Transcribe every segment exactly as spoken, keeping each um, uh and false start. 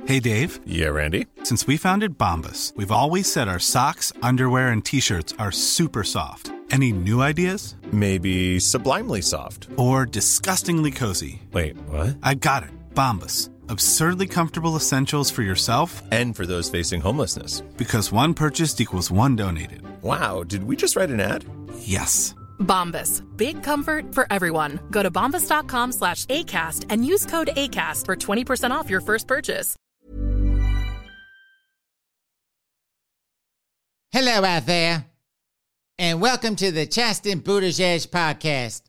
Hey, Dave. Yeah, Randy? Since we founded Bombas, we've always said our socks, underwear, and T-shirts are super soft. Any new ideas? Maybe sublimely soft. Or disgustingly cozy. Wait, what? I got it. Bombas. Absurdly comfortable essentials for yourself and for those facing homelessness. Because one purchased equals one donated. Wow, did we just write an ad? Yes. Bombas. Big comfort for everyone. Go to bombas.com slash ACAST and use code ACAST for twenty percent off your first purchase. Hello out there, and welcome to the Chasten Buttigieg podcast.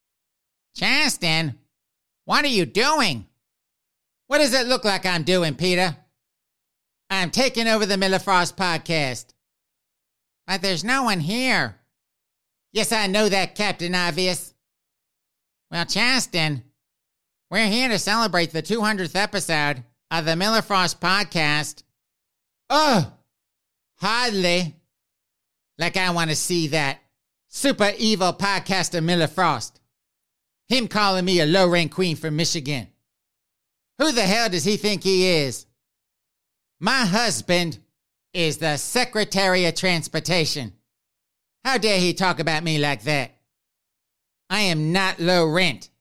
Chasten, what are you doing? What does it look like I'm doing, Peter? I'm taking over the Miller Frost podcast. But there's no one here. Yes, I know that, Captain Obvious. Well, Chasten, we're here to celebrate the two hundredth episode of the Miller Frost podcast. Oh, hardly. Like I want to see that super evil podcaster Miller Frost. Him calling me a low-rank queen from Michigan. Who the hell does he think he is? My husband is the Secretary of Transportation. How dare he talk about me like that? I am not low rent.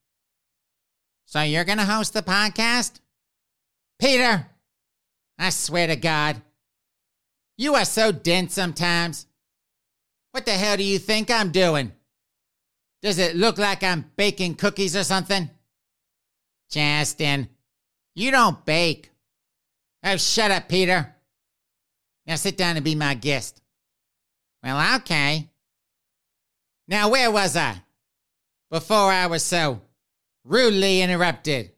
So you're going to host the podcast? Peter, I swear to God, you are so dense sometimes. What the hell do you think I'm doing? Does it look like I'm baking cookies or something? Chasten, you don't bake. Oh, shut up, Peter. Now sit down and be my guest. Well, okay. Now, where was I before I was so rudely interrupted?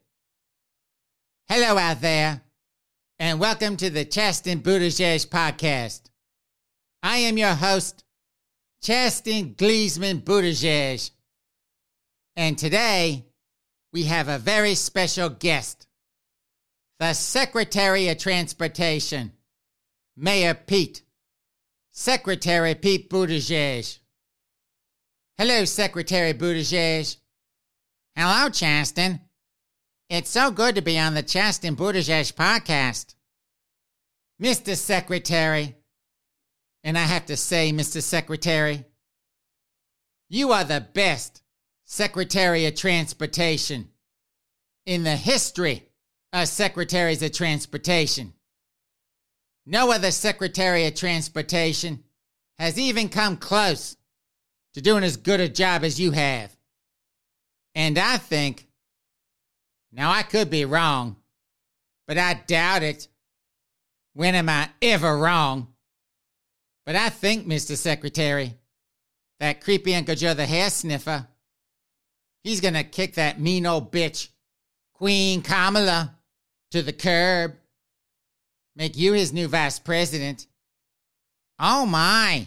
Hello out there, and welcome to the Chasten Buttigieg podcast. I am your host, Chasten Gleesman Buttigieg. And today, we have a very special guest, the Secretary of Transportation, Mayor Pete. Secretary Pete Buttigieg. Hello, Secretary Buttigieg. Hello, Chasten. It's so good to be on the Chasten Buttigieg podcast. Mister Secretary, and I have to say, Mister Secretary, you are the best Secretary of Transportation in the history of Secretaries of Transportation. No other Secretary of Transportation has even come close to doing as good a job as you have. And I think, now I could be wrong, but I doubt it. When am I ever wrong? But I think, Mister Secretary, that creepy Uncle Joe the hair sniffer, he's going to kick that mean old bitch, Queen Kamala, to the curb. Make you his new vice president. Oh my.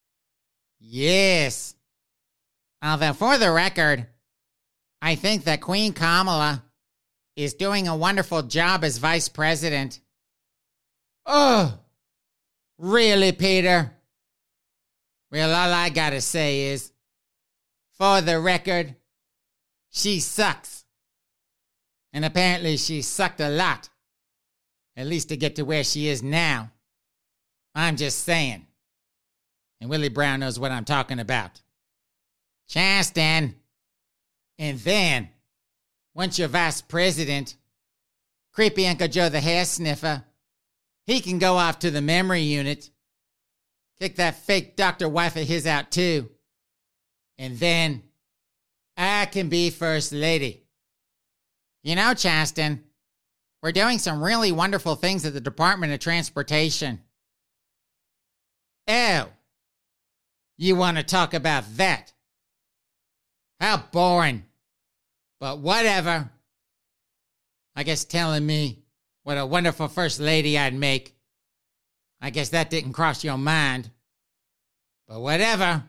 Yes. Although for the record, I think that Queen Kamala is doing a wonderful job as vice president. Oh, really, Peter? Well, all I gotta say is, for the record, she sucks. And apparently she sucked a lot. At least to get to where she is now. I'm just saying. And Willie Brown knows what I'm talking about. Chasten. And then, once you're vice president, creepy Uncle Joe the hair sniffer, he can go off to the memory unit, kick that fake doctor wife of his out too. And then, I can be first lady. You know, Chasten, we're doing some really wonderful things at the Department of Transportation. Oh, you want to talk about that? How boring. But whatever. I guess telling me what a wonderful first lady I'd make, I guess that didn't cross your mind. But whatever.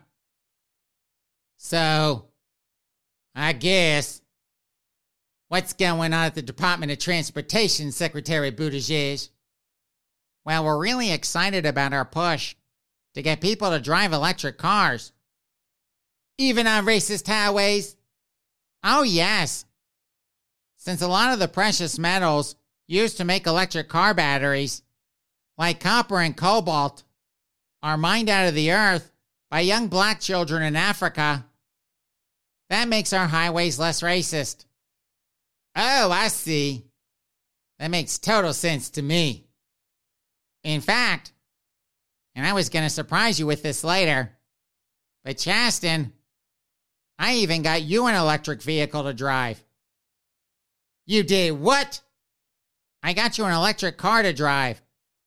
So, I guess, what's going on at the Department of Transportation, Secretary Buttigieg? Well, we're really excited about our push to get people to drive electric cars. Even on racist highways? Oh, yes. Since a lot of the precious metals used to make electric car batteries, like copper and cobalt, are mined out of the earth by young black children in Africa. That makes our highways less racist. Oh, I see. That makes total sense to me. In fact, and I was going to surprise you with this later, but Chasten, I even got you an electric vehicle to drive. You did what? I got you an electric car to drive.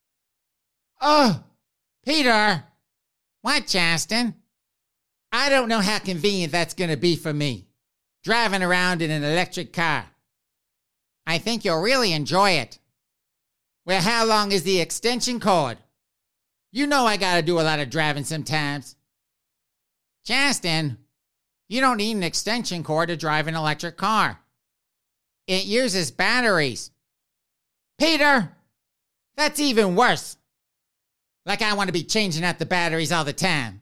Oh, Peter. What, Chasten? I don't know how convenient that's going to be for me, driving around in an electric car. I think you'll really enjoy it. Well, how long is the extension cord? You know I got to do a lot of driving sometimes. Chasten, you don't need an extension cord to drive an electric car. It uses batteries. Peter, that's even worse. Like I want to be changing out the batteries all the time.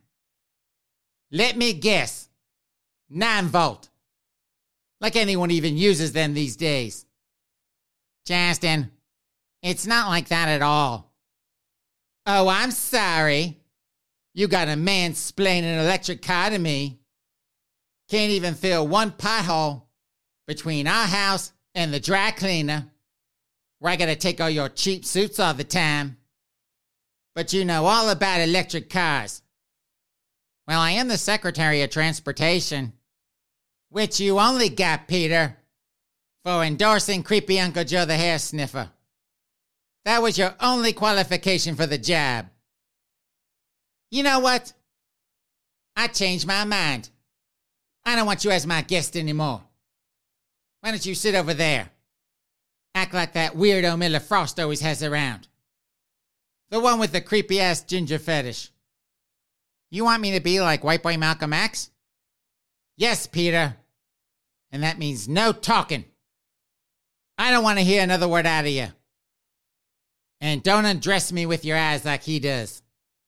Let me guess. nine volt. Like anyone even uses them these days. Chasten, it's not like that at all. Oh, I'm sorry. You got a mansplaining an electric car to me. Can't even fill one pothole between our house and the dry cleaner, where I gotta take all your cheap suits all the time. But you know all about electric cars. Well, I am the Secretary of Transportation, which you only got, Peter, for endorsing creepy Uncle Joe the hair sniffer. That was your only qualification for the job. You know what? I changed my mind. I don't want you as my guest anymore. Why don't you sit over there? Act like that weirdo Miller Frost always has around. The one with the creepy-ass ginger fetish. You want me to be like White Boy Malcolm X? Yes, Peter. And that means no talking. I don't want to hear another word out of you. And don't undress me with your eyes like he does.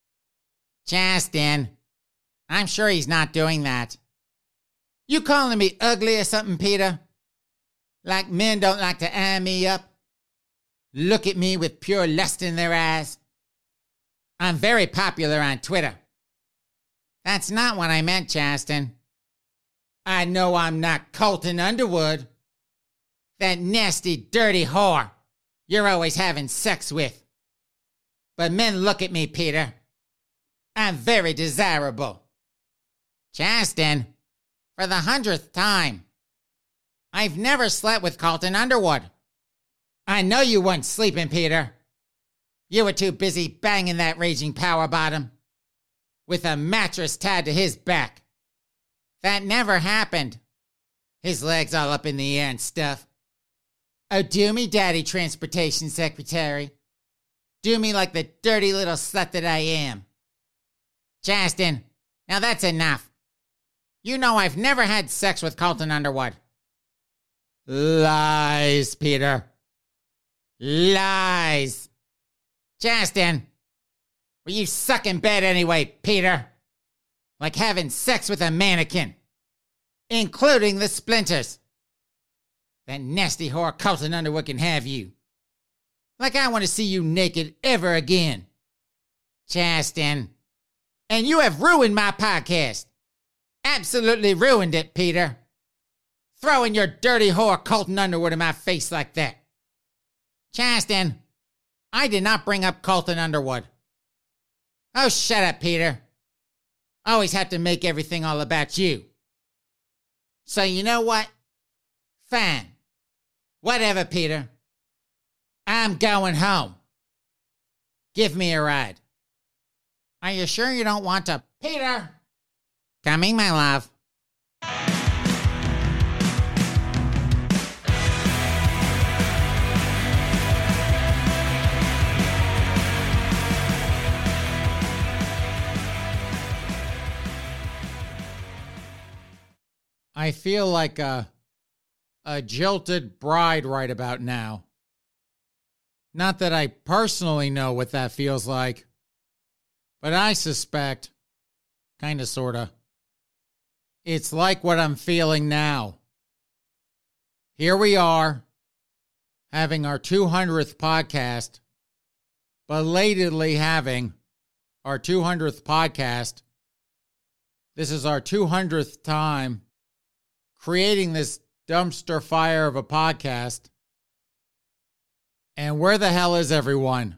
Chasten, I'm sure he's not doing that. You calling me ugly or something, Peter? Like men don't like to eye me up? Look at me with pure lust in their eyes? I'm very popular on Twitter. That's not what I meant, Chasten. I know I'm not Colton Underwood. That nasty, dirty whore you're always having sex with. But men look at me, Peter. I'm very desirable. Chasten, for the hundredth time, I've never slept with Colton Underwood. I know you weren't sleeping, Peter. You were too busy banging that raging power bottom with a mattress tied to his back. That never happened. His legs all up in the air and stuff. Oh, do me, Daddy Transportation Secretary. Do me like the dirty little slut that I am. Chasten, now that's enough. You know I've never had sex with Colton Underwood. Lies, Peter. Lies. Chasten, well, you suck in bed anyway, Peter. Like having sex with a mannequin. Including the splinters. That nasty whore Colton Underwood can have you. Like I want to see you naked ever again. Chasten. And you have ruined my podcast. Absolutely ruined it, Peter. Throwing your dirty whore Colton Underwood in my face like that. Chasten, I did not bring up Colton Underwood. Oh, shut up, Peter. Always have to make everything all about you. So you know what? Fine. Whatever, Peter. I'm going home. Give me a ride. Are you sure you don't want to... Peter! Coming, my love. I feel like a, a jilted bride right about now. Not that I personally know what that feels like, but I suspect, kind of, sort of, it's like what I'm feeling now. Here we are, having our two hundredth podcast, belatedly having our two hundredth podcast. This is our two hundredth time creating this dumpster fire of a podcast. And where the hell is everyone?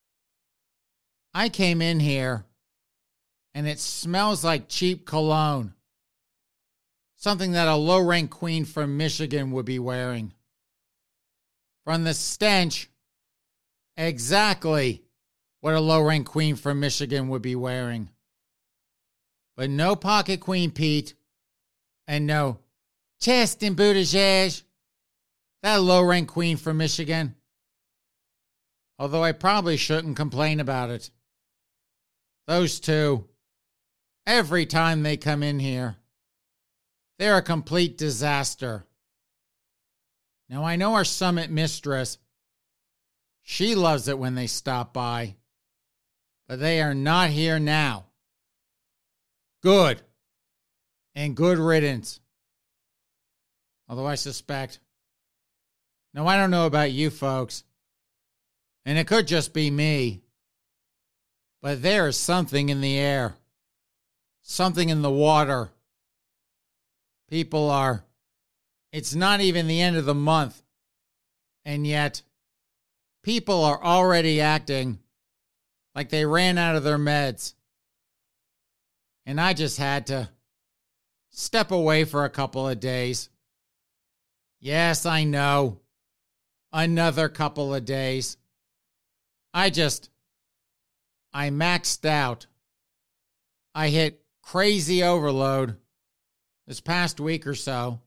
I came in here and it smells like cheap cologne. Something that a low-rank queen from Michigan would be wearing. From the stench, exactly what a low-rank queen from Michigan would be wearing. But no Pocket Queen Pete, and no Chasten Buttigieg, that low-rank queen from Michigan. Although I probably shouldn't complain about it. Those two, every time they come in here, they're a complete disaster. Now, I know our summit mistress, she loves it when they stop by, but they are not here now. Good. And good riddance. Although I suspect, no, I don't know about you folks, and it could just be me, but there is something in the air, something in the water. People are, it's not even the end of the month, and yet people are already acting like they ran out of their meds. And I just had to step away for a couple of days. Yes, I know. Another couple of days. I just, I maxed out. I hit crazy overload this past week or so.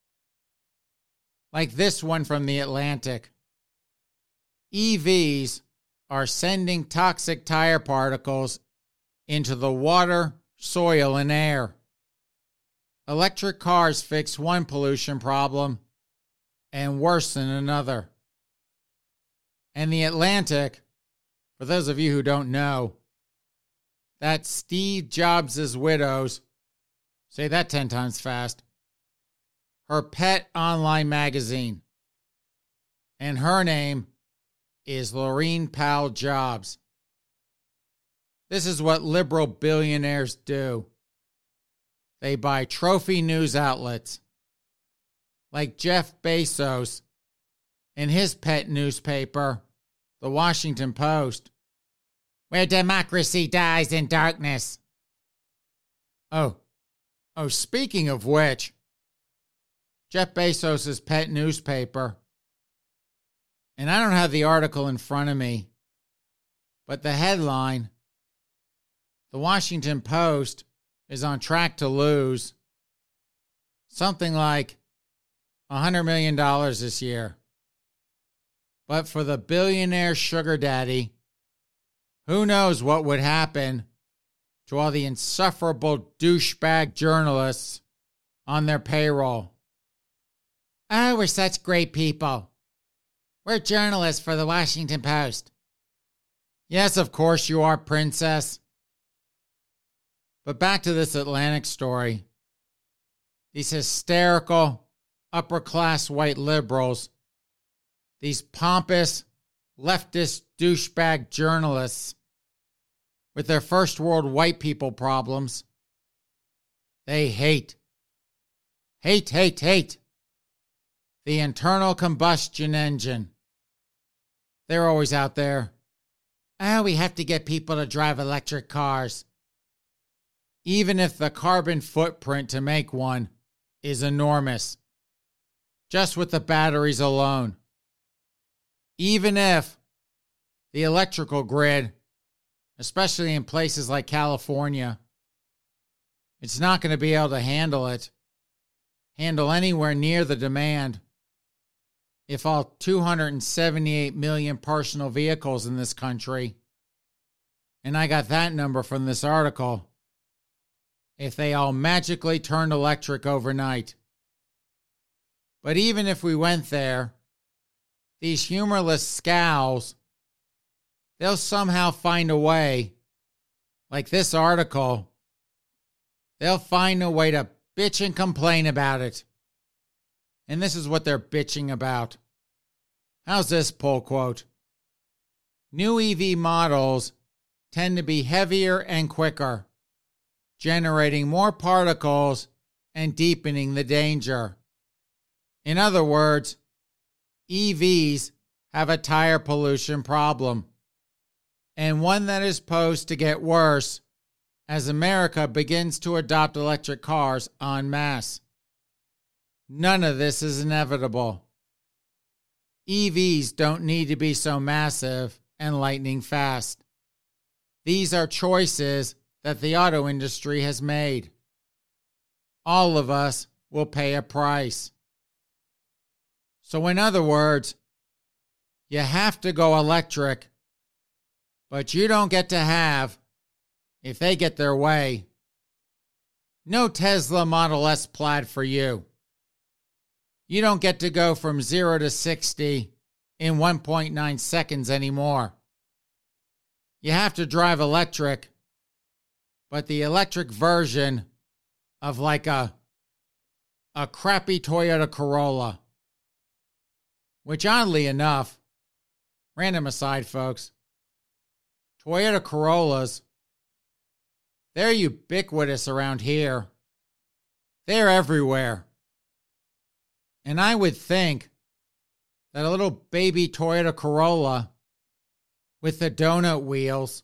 Like this one from the Atlantic. E Vs are sending toxic tire particles into the water, soil, and air. Electric cars fix one pollution problem and worsen another. And the Atlantic, for those of you who don't know, that's Steve Jobs' widow's, say that ten times fast, her pet online magazine. And her name is Laurene Powell Jobs. This is what liberal billionaires do. They buy trophy news outlets, like Jeff Bezos and his pet newspaper, The Washington Post, where democracy dies in darkness. Oh, oh, speaking of which, Jeff Bezos' pet newspaper, and I don't have the article in front of me, but the headline, The Washington Post is on track to lose something like one hundred million dollars this year. But for the billionaire sugar daddy, who knows what would happen to all the insufferable douchebag journalists on their payroll. Oh, we're such great people. We're journalists for the Washington Post. Yes, of course you are, princess. But back to this Atlantic story. These hysterical, upper-class white liberals, these pompous, leftist douchebag journalists with their first world white people problems, they hate, hate, hate, hate the internal combustion engine. They're always out there. Oh, we have to get people to drive electric cars. Even if the carbon footprint to make one is enormous, just with the batteries alone. Even if the electrical grid, especially in places like California, it's not going to be able to handle it, handle anywhere near the demand. If all two hundred seventy-eight million personal vehicles in this country, and I got that number from this article, if they all magically turned electric overnight. But even if we went there, these humorless scowls, they'll somehow find a way, like this article, they'll find a way to bitch and complain about it. And this is what they're bitching about. How's this pull quote? New E V models tend to be heavier and quicker, generating more particles and deepening the danger. In other words, E Vs have a tire pollution problem, and one that is posed to get worse as America begins to adopt electric cars en masse. None of this is inevitable. E Vs don't need to be so massive and lightning fast. These are choices that the auto industry has made. All of us will pay a price. So in other words, you have to go electric, but you don't get to have, if they get their way, no Tesla Model S Plaid for you. You don't get to go from zero to sixty in one point nine seconds anymore. You have to drive electric, but the electric version of like a, a crappy Toyota Corolla. Which oddly enough, random aside folks, Toyota Corollas, they're ubiquitous around here. They're everywhere. And I would think that a little baby Toyota Corolla with the donut wheels,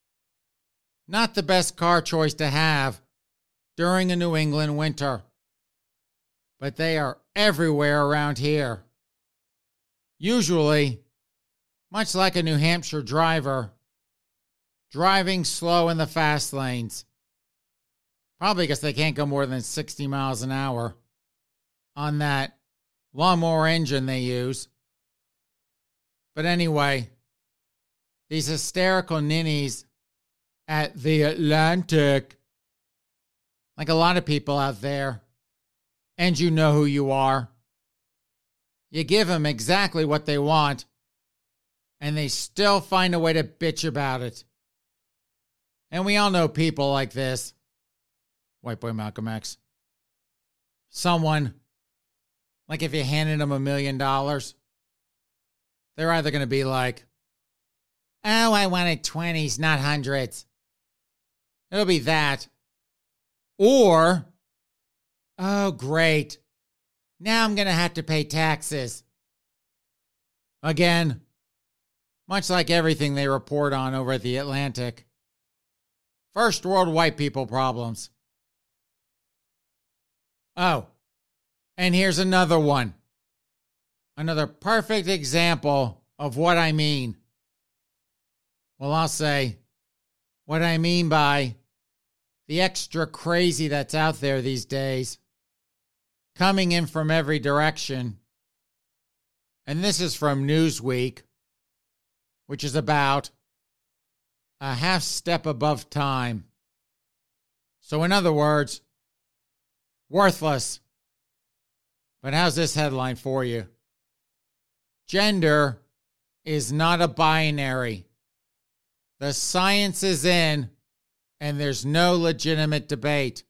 not the best car choice to have during a New England winter. But they are everywhere around here. Usually, much like a New Hampshire driver, driving slow in the fast lanes. Probably because they can't go more than sixty miles an hour on that lawnmower engine they use. But anyway, these hysterical ninnies at the Atlantic, like a lot of people out there, and you know who you are. You give them exactly what they want, and they still find a way to bitch about it. And we all know people like this. White boy Malcolm X. Someone, like if you handed them a million dollars, they're either going to be like, oh, I wanted twenties, not hundreds. It'll be that. Or, oh, great. Now I'm going to have to pay taxes. Again, much like everything they report on over at the Atlantic. First world white people problems. Oh, and here's another one. Another perfect example of what I mean. Well, I'll say what I mean by the extra crazy that's out there these days, coming in from every direction. And this is from Newsweek, which is about a half step above time. So in other words, worthless. But how's this headline for you? Gender is not a binary. The science is in, and there's no legitimate debate.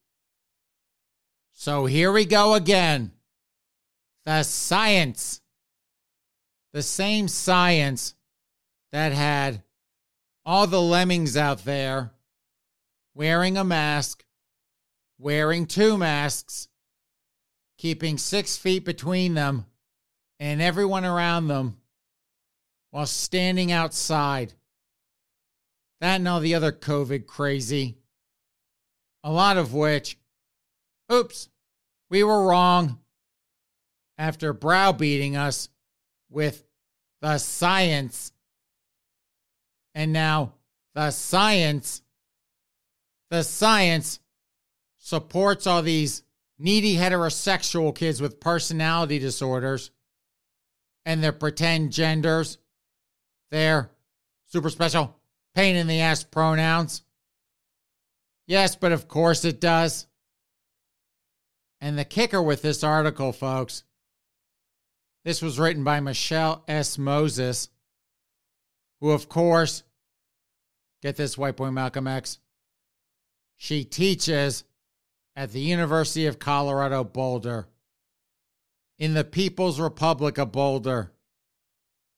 So here we go again. The science. The same science that had all the lemmings out there wearing a mask, wearing two masks, keeping six feet between them and everyone around them while standing outside. That and all the other COVID crazy. A lot of which, oops, we were wrong after browbeating us with the science. And now the science, the science supports all these needy heterosexual kids with personality disorders and their pretend genders, their super special pain in the ass pronouns. Yes, but of course it does. And the kicker with this article, folks, this was written by Michelle S. Moses, who, of course, get this, white boy Malcolm X, she teaches at the University of Colorado Boulder, in the People's Republic of Boulder.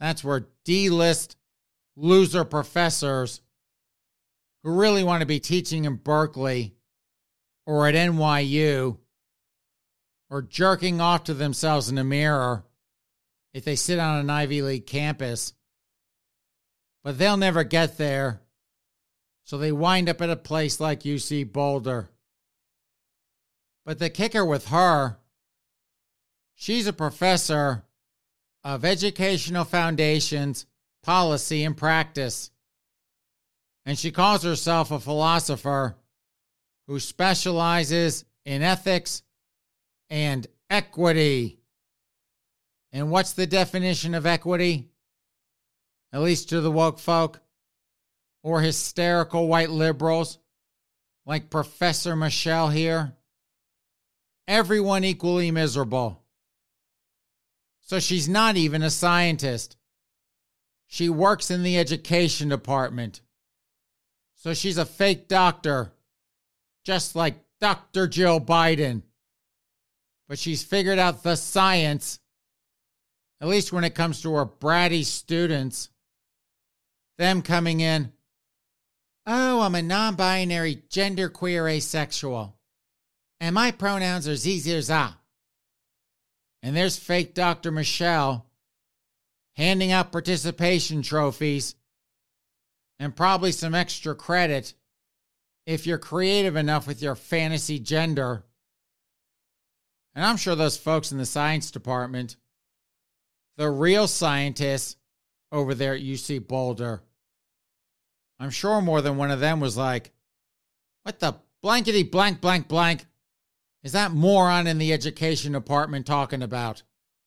That's where D-list loser professors who really want to be teaching in Berkeley or at N Y U or jerking off to themselves in the mirror if they sit on an Ivy League campus. But they'll never get there, so they wind up at a place like U C Boulder. But the kicker with her, she's a professor of educational foundations, policy, and practice. And she calls herself a philosopher who specializes in ethics and equity. And what's the definition of equity? At least to the woke folk or hysterical white liberals like Professor Michelle here. Everyone equally miserable. So she's not even a scientist. She works in the education department. So she's a fake doctor, just like Doctor Jill Biden. But she's figured out the science, at least when it comes to her bratty students. Them coming in, oh, I'm a non-binary, genderqueer asexual, and my pronouns are Z, Z, Z. And there's fake Doctor Michelle handing out participation trophies and probably some extra credit if you're creative enough with your fantasy gender. And I'm sure those folks in the science department, the real scientists over there at U C Boulder, I'm sure more than one of them was like, what the blankety blank blank blank is that moron in the education department talking about?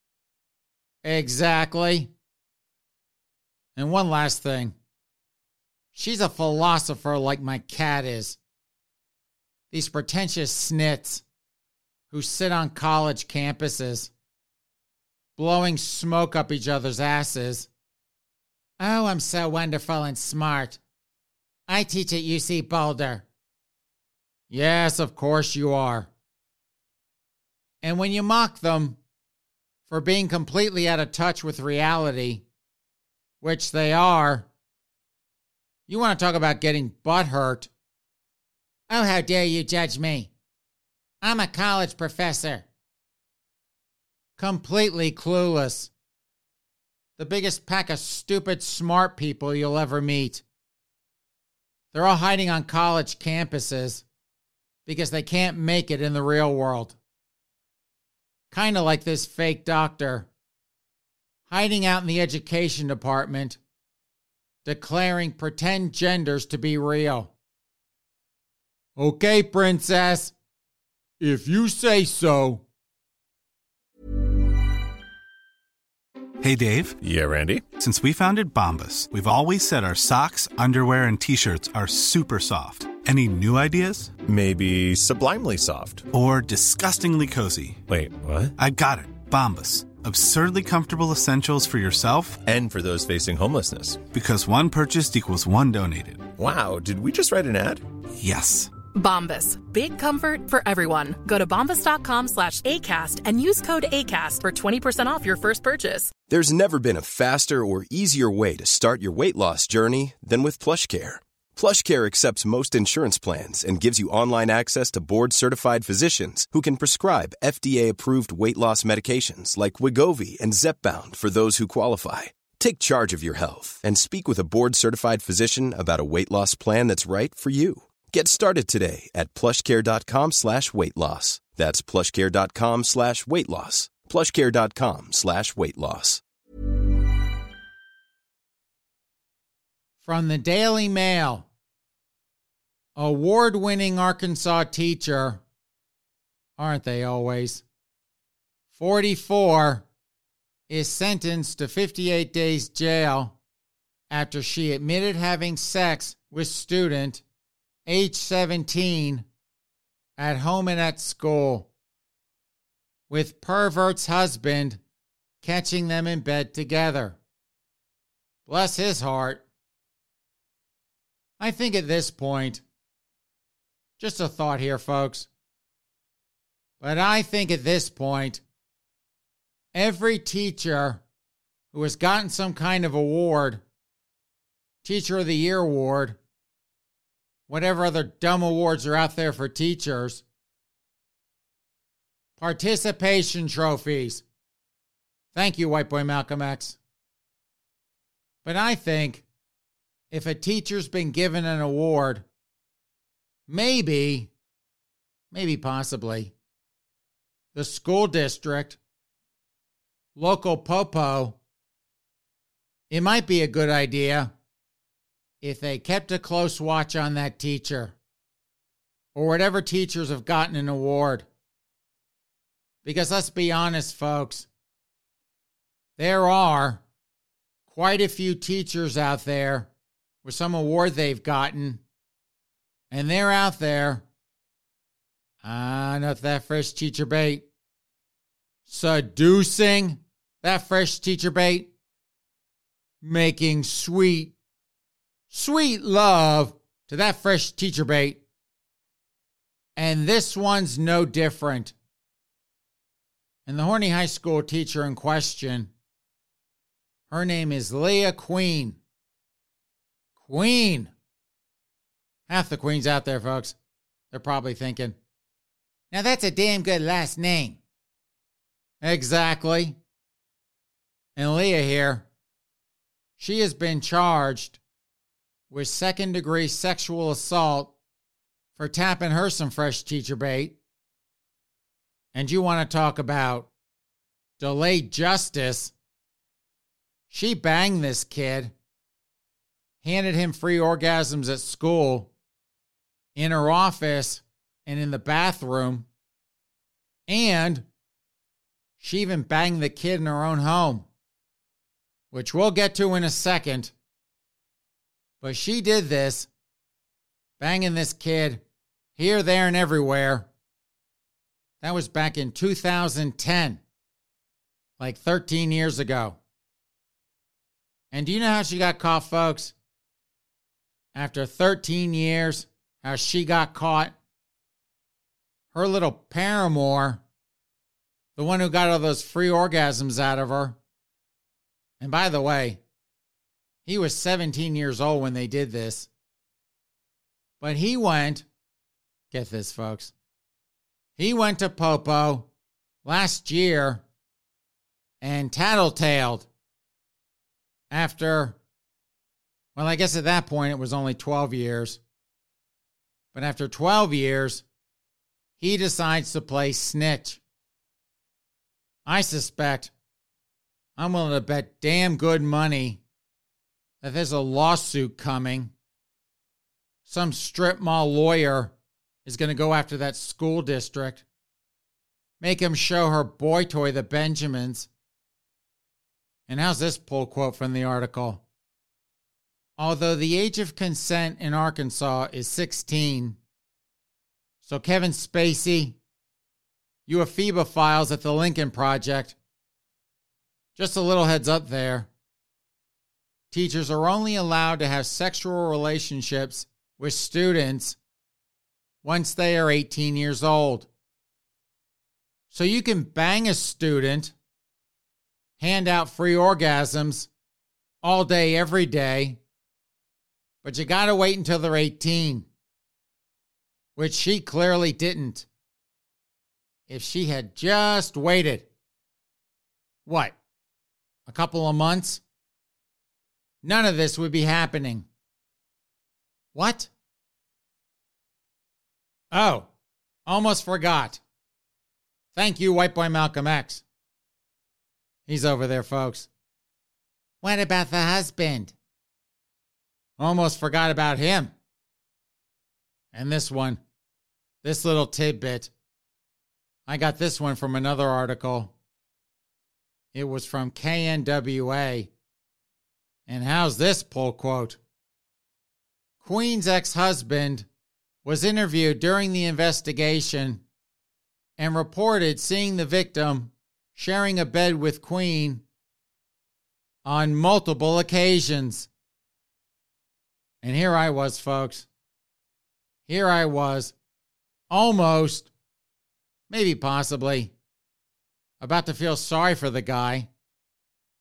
Exactly. And one last thing. She's a philosopher like my cat is. These pretentious snits who sit on college campuses, blowing smoke up each other's asses. Oh, I'm so wonderful and smart. I teach at U C Boulder. Yes, of course you are. And when you mock them for being completely out of touch with reality, which they are, you want to talk about getting butthurt. Oh, how dare you judge me? I'm a college professor. Completely clueless. The biggest pack of stupid smart people you'll ever meet. They're all hiding on college campuses because they can't make it in the real world. Kind of like this fake doctor, hiding out in the education department, declaring pretend genders to be real. Okay, princess, if you say so. Hey, Dave. Yeah, Randy. Since we founded Bombas, we've always said our socks, underwear, and T-shirts are super soft. Any new ideas? Maybe sublimely soft. Or disgustingly cozy. Wait, what? I got it. Bombas. Absurdly comfortable essentials for yourself And for those facing homelessness. because one purchased equals one donated. Wow, did we just write an ad? Yes. Bombas. Big comfort for everyone. Go to bombas.com slash ACAST and use code ACAST for twenty percent off your first purchase. There's never been a faster or easier way to start your weight loss journey than with PlushCare. PlushCare accepts most insurance plans and gives you online access to board-certified physicians who can prescribe F D A-approved weight loss medications like Wegovy and Zepbound for those who qualify. Take charge of your health and speak with a board-certified physician about a weight loss plan that's right for you. Get started today at plushcare.com slash weight loss. That's plushcare.com slash weight loss. plushcare.com slash weight loss. From the Daily Mail, award-winning Arkansas teacher, aren't they always, forty-four, is sentenced to fifty-eight days jail after she admitted having sex with student age seventeen at home and at school, with pervert's husband catching them in bed together. Bless his heart. I think at this point, just a thought here, folks, but I think at this point, every teacher who has gotten some kind of award, Teacher of the Year award, whatever other dumb awards are out there for teachers, participation trophies. Thank you, White Boy Malcolm X. But I think if a teacher's been given an award, maybe, maybe possibly, the school district, local popo, it might be a good idea if they kept a close watch on that teacher or whatever teachers have gotten an award. Because let's be honest, folks, there are quite a few teachers out there with some award they've gotten, and they're out there, ah, not that fresh teacher bait, seducing that fresh teacher bait, making sweet, sweet love to that fresh teacher bait. And this one's no different. And the horny high school teacher in question, her name is Leah Queen. Queen. Half the queens out there, folks, they're probably thinking, now that's a damn good last name. Exactly. And Leah here, she has been charged with second-degree sexual assault for tapping her some fresh teacher bait. And you want to talk about delayed justice? She banged this kid, handed him free orgasms at school, in her office, and in the bathroom, and she even banged the kid in her own home, which we'll get to in a second. But she did this, banging this kid here, there, and everywhere. That was back in two thousand ten, like thirteen years ago. And do you know how she got caught, folks? After thirteen years, how she got caught? Her little paramour, the one who got all those free orgasms out of her. And by the way, he was seventeen years old when they did this. But he went, get this, folks, he went to Popo last year and tattletaled after, well, I guess at that point it was only twelve years. But after twelve years, he decides to play snitch. I suspect, I'm willing to bet damn good money that there's a lawsuit coming. Some strip mall lawyer is going to go after that school district, make him show her boy toy, the Benjamins. And how's this pull quote from the article? Although the age of consent in Arkansas is sixteen, so Kevin Spacey, you ephebophiles at the Lincoln Project, just a little heads up there. Teachers are only allowed to have sexual relationships with students once they are eighteen years old. So you can bang a student, hand out free orgasms all day, every day, but you got to wait until they're eighteen, which she clearly didn't. If she had just waited, what, a couple of months, none of this would be happening. What? Oh, almost forgot. Thank you, White Boy Malcolm X. He's over there, folks. What about the husband? Almost forgot about him. And this one, this little tidbit, I got this one from another article. It was from K N W A. And how's this pull quote? Queen's ex-husband was interviewed during the investigation and reported seeing the victim sharing a bed with Queen on multiple occasions. And here I was, folks. Here I was, almost, maybe possibly, about to feel sorry for the guy.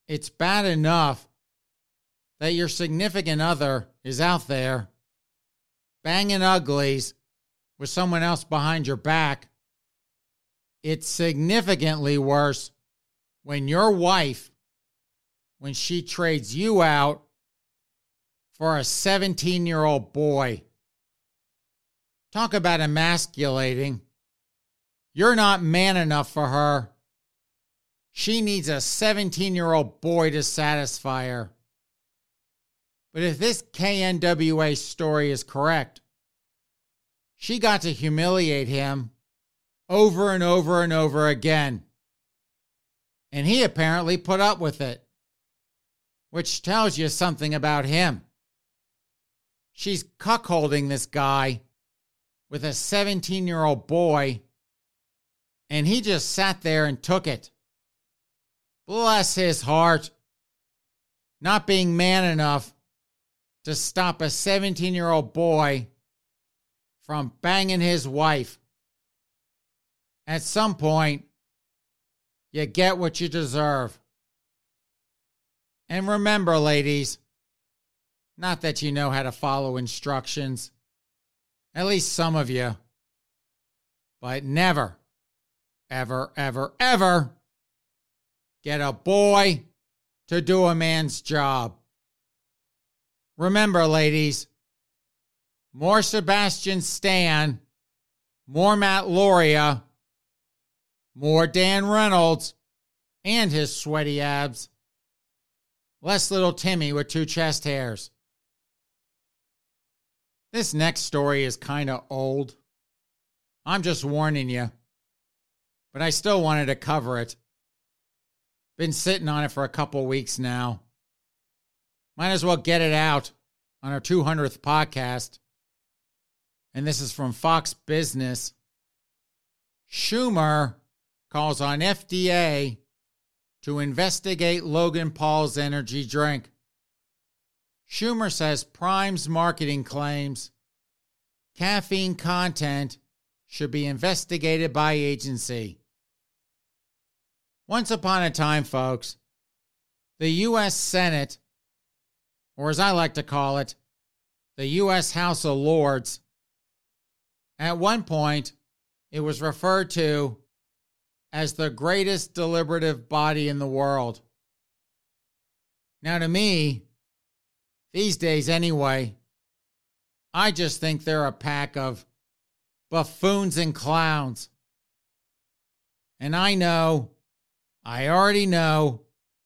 it's bad enough that your significant other is out there banging uglies with someone else behind your back. It's significantly worse when your wife, when she trades you out for a seventeen-year-old boy. Talk about emasculating. You're not man enough for her. She needs a seventeen-year-old boy to satisfy her. But if this K N W A story is correct, she got to humiliate him over and over and over again. And he apparently put up with it, which tells you something about him. She's cuckolding this guy with a seventeen-year-old boy, and he just sat there and took it. Bless his heart. Not being man enough to stop a seventeen-year-old boy from banging his wife. At some point, you get what you deserve. And remember, ladies, not that you know how to follow instructions, at least some of you, but never, ever, ever, ever get a boy to do a man's job. Remember, ladies, more Sebastian Stan, more Matt Lauria, more Dan Reynolds and his sweaty abs, less little Timmy with two chest hairs. This next story is kind of old. I'm just warning you, but I still wanted to cover it. Been sitting on it for a couple weeks now. Might as well get it out on our two hundredth podcast. And this is from Fox Business. Schumer calls on F D A to investigate Logan Paul's energy drink. Schumer says Prime's marketing claims caffeine content should be investigated by agency. Once upon a time, folks, the U S Senate, or as I like to call it, the U S House of Lords, at one point, it was referred to as the greatest deliberative body in the world. Now, to me, these days anyway, I just think they're a pack of buffoons and clowns. And I know, I already know,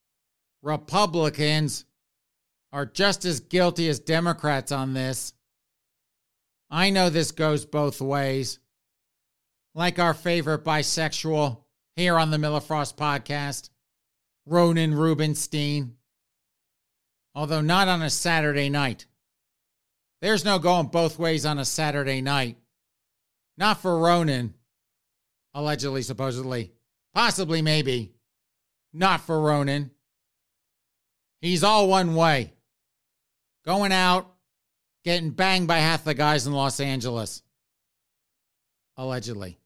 Republicans are just as guilty as Democrats on this. I know this goes both ways. Like our favorite bisexual here on the Miller Frost podcast, Ronan Rubinstein. Although not on a Saturday night. There's no going both ways on a Saturday night. Not for Ronan. Allegedly, supposedly. Possibly, maybe. Not for Ronan. He's all one way. Going out, getting banged by half the guys in Los Angeles. Allegedly.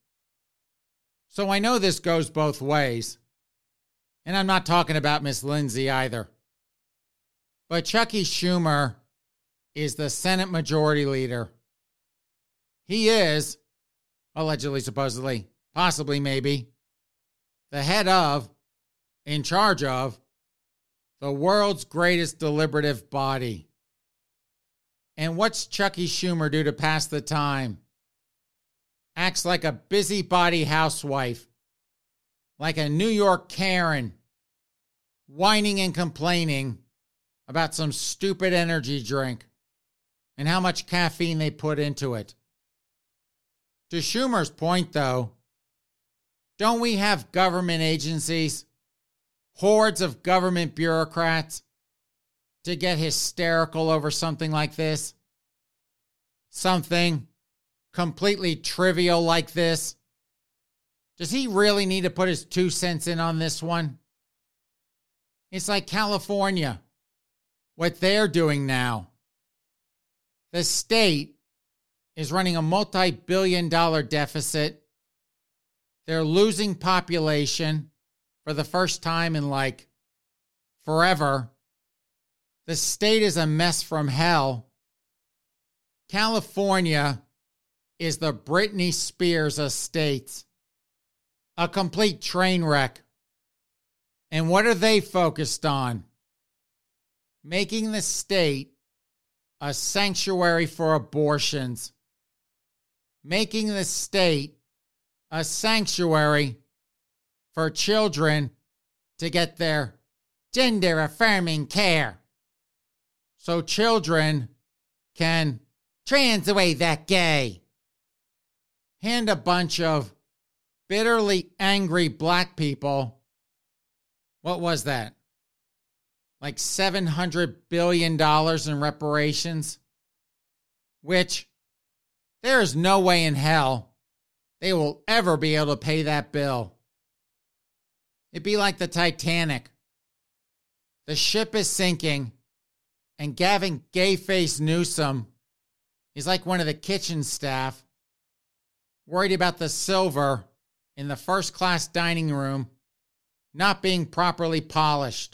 So I know this goes both ways. And I'm not talking about Miss Lindsay either. But Chucky Schumer is the Senate Majority Leader. He is, allegedly, supposedly, possibly, maybe, the head of, in charge of, the world's greatest deliberative body. And what's Chucky Schumer do to pass the time? Acts like a busybody housewife, like a New York Karen, whining and complaining about some stupid energy drink and how much caffeine they put into it. To Schumer's point, though, don't we have government agencies, hordes of government bureaucrats, to get hysterical over something like this? Something completely trivial like this? Does he really need to put his two cents in on this one? It's like California, what they're doing now. The state is running a multi-billion dollar deficit. They're losing population for the first time in like forever. The state is a mess from hell. California is the Britney Spears of states. A complete train wreck. And what are they focused on? Making the state a sanctuary for abortions. Making the state a sanctuary for children to get their gender-affirming care. So children can trans away that gay. Hand a bunch of bitterly angry black people, what was that? Like seven hundred billion dollars in reparations? Which there is no way in hell they will ever be able to pay that bill. It'd be like the Titanic. The ship is sinking, and Gavin Gayface Newsom is like one of the kitchen staff, worried about the silver in the first-class dining room not being properly polished.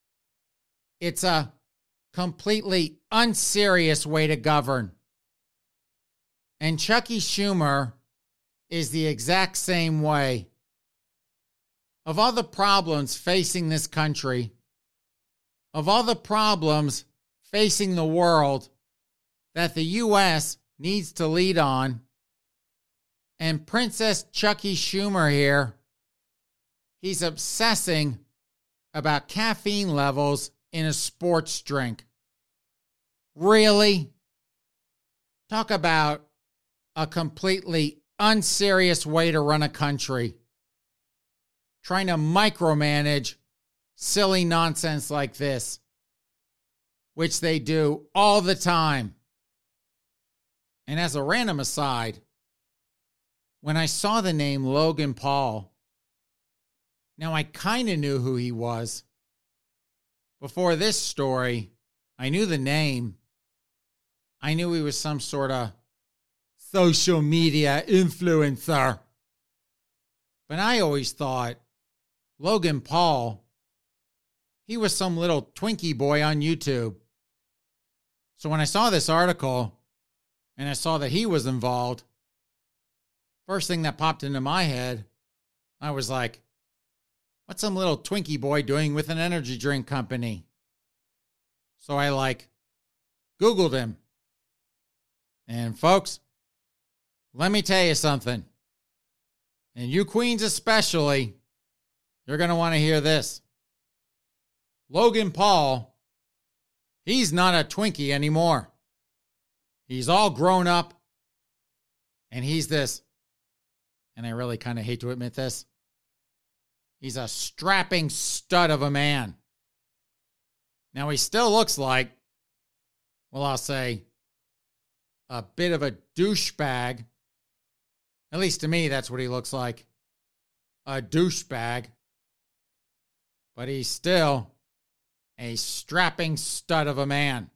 It's a completely unserious way to govern. And Chucky Schumer is the exact same way. Of all the problems facing this country, of all the problems facing the world that the U S needs to lead on, and Princess Chucky Schumer here, he's obsessing about caffeine levels in a sports drink. Really? Talk about a completely unserious way to run a country. Trying to micromanage silly nonsense like this, which they do all the time. And as a random aside, when I saw the name Logan Paul, now I kind of knew who he was. Before this story, I knew the name. I knew he was some sort of social media influencer. But I always thought Logan Paul, he was some little Twinkie boy on YouTube. So when I saw this article and I saw that he was involved, first thing that popped into my head, I was like, what's some little Twinkie boy doing with an energy drink company? So I like Googled him. And folks, let me tell you something. And you queens especially, you're going to want to hear this. Logan Paul, he's not a Twinkie anymore. He's all grown up. And he's this, and I really kind of hate to admit this, he's a strapping stud of a man. Now, he still looks like, well, I'll say, a bit of a douchebag. At least to me, that's what he looks like. A douchebag. But he's still a strapping stud of a man.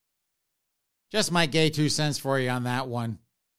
Just my gay two cents for you on that one.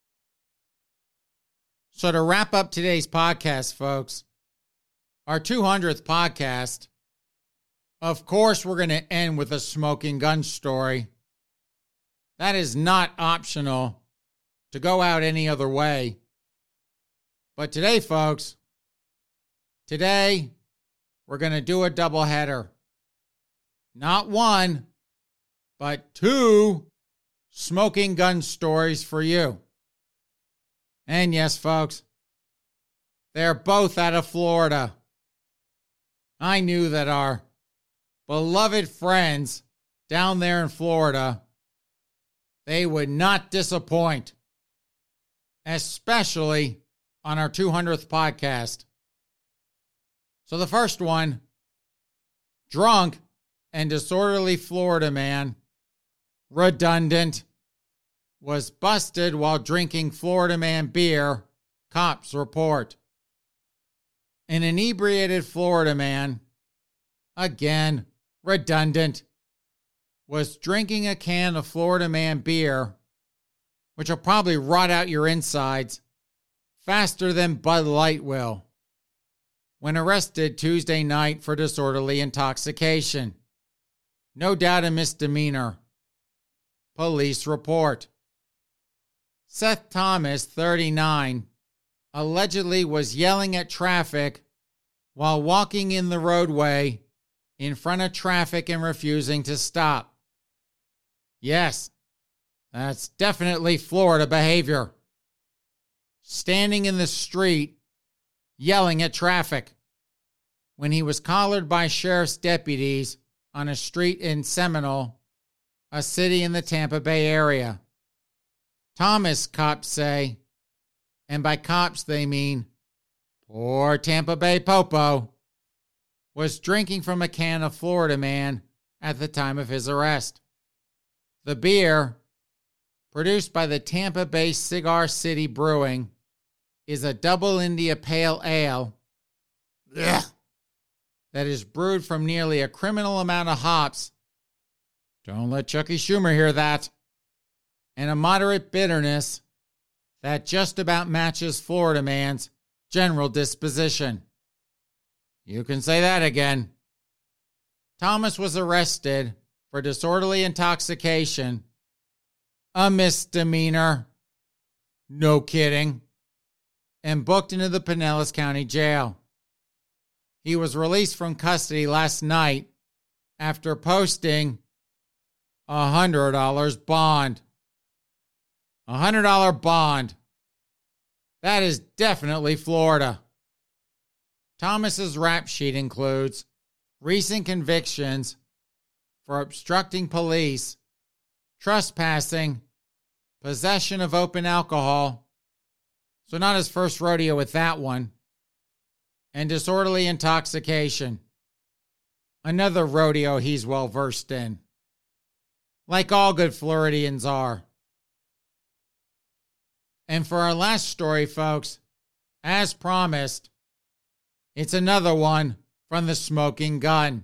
So to wrap up today's podcast, folks, our two hundredth podcast, of course, we're going to end with a smoking gun story. That is not optional to go out any other way. But today, folks, today, we're going to do a doubleheader. Not one, but two smoking gun stories for you. And yes, folks, they're both out of Florida. I knew that our beloved friends down there in Florida, they would not disappoint, especially on our two hundredth podcast. So the first one, drunk and disorderly Florida man, redundant, was busted while drinking Florida man beer, cops report. An inebriated Florida man, again, redundant, was drinking a can of Florida man beer, which will probably rot out your insides faster than Bud Light will. when arrested Tuesday night for disorderly intoxication. No doubt a misdemeanor. Police report. Seth Thomas, thirty-nine, allegedly was yelling at traffic while walking in the roadway in front of traffic and refusing to stop. Yes, that's definitely Florida behavior. Standing in the street, yelling at traffic. When he was collared by sheriff's deputies on a street in Seminole, a city in the Tampa Bay area. Thomas, cops say, and by cops they mean poor Tampa Bay Popo, was drinking from a can of Florida Man at the time of his arrest. The beer, produced by the Tampa Bay Cigar City Brewing, is a double India Pale Ale ugh, that is brewed from nearly a criminal amount of hops. Don't let Chucky Schumer hear that. And a moderate bitterness that just about matches Florida Man's general disposition. You can say that again. Thomas was arrested for disorderly intoxication, a misdemeanor, no kidding, and booked into the Pinellas County Jail. He was released from custody last night after posting a one hundred dollars bond. A one hundred dollars bond. That is definitely Florida. Thomas's rap sheet includes recent convictions for obstructing police, trespassing, possession of open alcohol, so not his first rodeo with that one, and disorderly intoxication. Another rodeo he's well versed in. Like all good Floridians are. And for our last story, folks, as promised, it's another one from the smoking gun.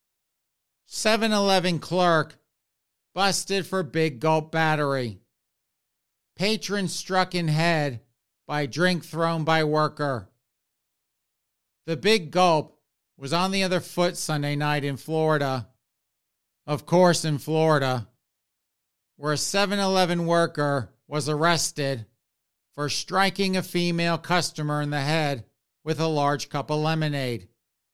seven eleven clerk busted for big gulp battery. Patron struck in head by drink thrown by worker. The big gulp was on the other foot Sunday night in Florida. Of course, in Florida, where a seven eleven worker was arrested for striking a female customer in the head with a large cup of lemonade.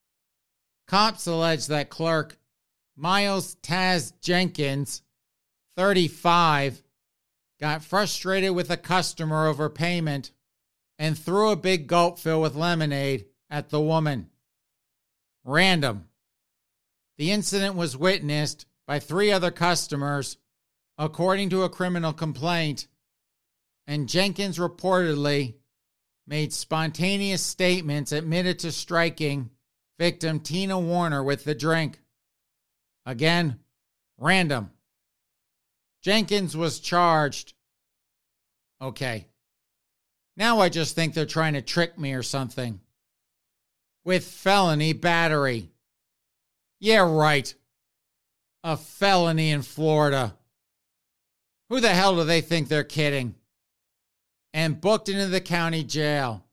Cops allege that clerk Miles Taz Jenkins, thirty-five, got frustrated with a customer over payment and threw a big gulp filled with lemonade at the woman. Random. The incident was witnessed by three other customers, according to a criminal complaint, and Jenkins reportedly made spontaneous statements admitted to striking victim Tina Warner with the drink. Again, random. Jenkins was charged. Okay. Now I just think they're trying to trick me or something. With felony battery. Yeah, right. A felony in Florida. Who the hell do they think they're kidding? And booked into the county jail.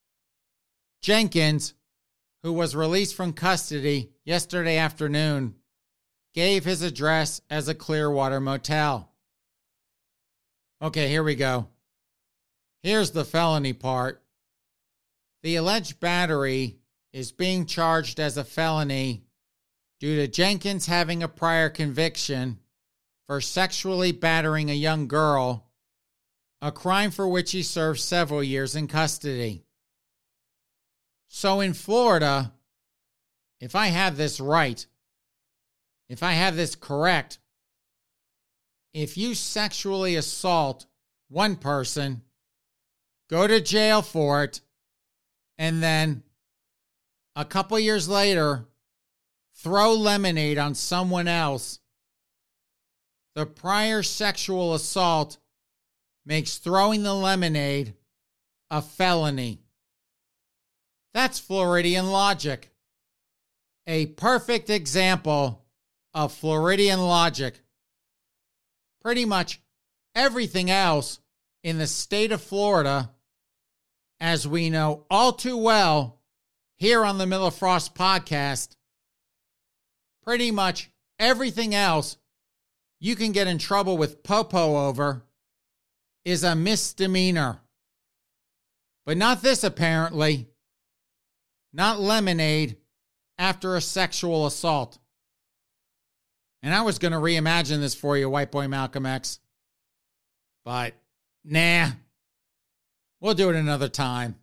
Jenkins, who was released from custody yesterday afternoon, gave his address as a Clearwater motel. Okay, here we go. Here's the felony part. The alleged battery is being charged as a felony due to Jenkins having a prior conviction for sexually battering a young girl, a crime for which he served several years in custody. So in Florida, if I have this right, if I have this correct, if you sexually assault one person, go to jail for it, and then a couple years later, throw lemonade on someone else, the prior sexual assault makes throwing the lemonade a felony. That's Floridian logic. A perfect example of Floridian logic. Pretty much everything else in the state of Florida, as we know all too well, here on the Miller Frost Podcast, pretty much everything else you can get in trouble with Popo over is a misdemeanor. But not this, apparently. Not lemonade after a sexual assault. And I was going to reimagine this for you, White Boy Malcolm X. But, nah. We'll do it another time.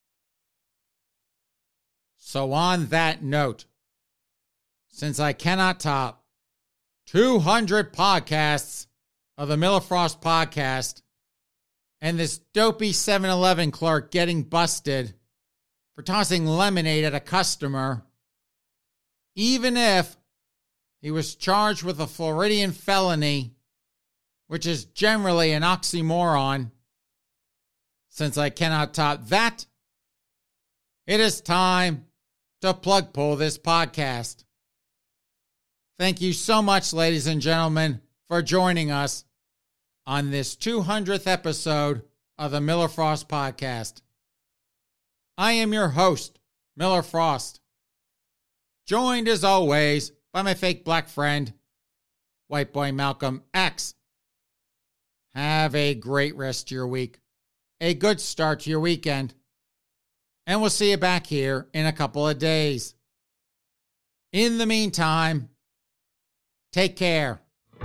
So on that note, since I cannot top two hundred podcasts of the Miller Frost Podcast and this dopey seven eleven clerk getting busted for tossing lemonade at a customer, even if he was charged with a Floridian felony, which is generally an oxymoron, since I cannot top that, it is time to plug pull this podcast. Thank you so much, ladies and gentlemen, for joining us on this two hundredth episode of the Miller Frost Podcast. I am your host, Miller Frost, joined as always by my fake black friend, White Boy Malcolm X. Have a great rest of your week, a good start to your weekend, and we'll see you back here in a couple of days. In the meantime, take care.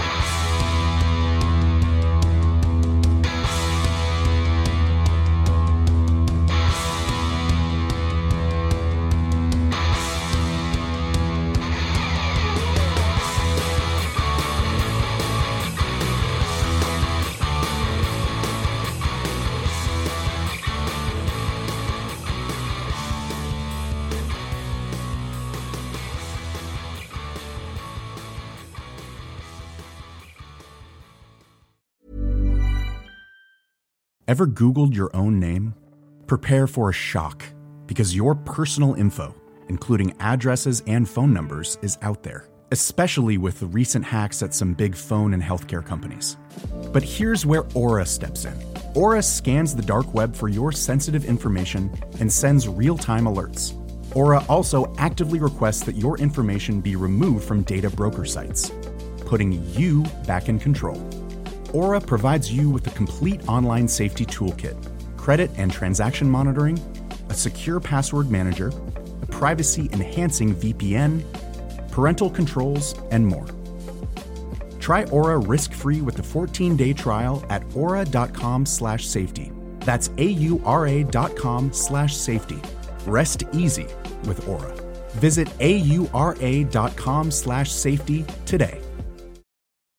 Ever Googled your own name? Prepare for a shock, because your personal info, including addresses and phone numbers, is out there, especially with the recent hacks at some big phone and healthcare companies. But here's where Aura steps in. Aura scans the dark web for your sensitive information and sends real-time alerts. Aura also actively requests that your information be removed from data broker sites, putting you back in control. Aura provides you with a complete online safety toolkit, credit and transaction monitoring, a secure password manager, a privacy-enhancing V P N, parental controls, and more. Try Aura risk-free with a fourteen-day trial at aura.com slash safety. That's A-U-R-A dot com slash safety. Rest easy with Aura. Visit A-U-R-A dot com slash safety today.